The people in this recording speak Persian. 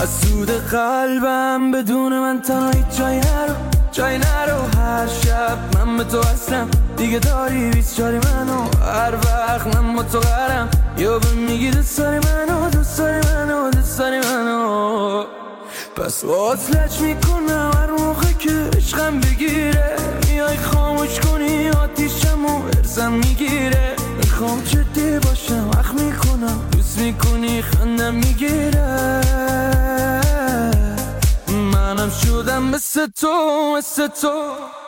از سود قلبم بدون من تنهایی جای نرو هر شب من به تو اصلم دیگه داری 24 منو هر وقت من با تو قرم یا به میگی دوست داری منو پس وصلت میکنم هر موقع که عشقم بگیره میای خاموش کنی آتیشمو ارزم میگیره میخوام جدی باشم وقت میکنم دوست میکنی خندم میگیره منم شدم مثل تو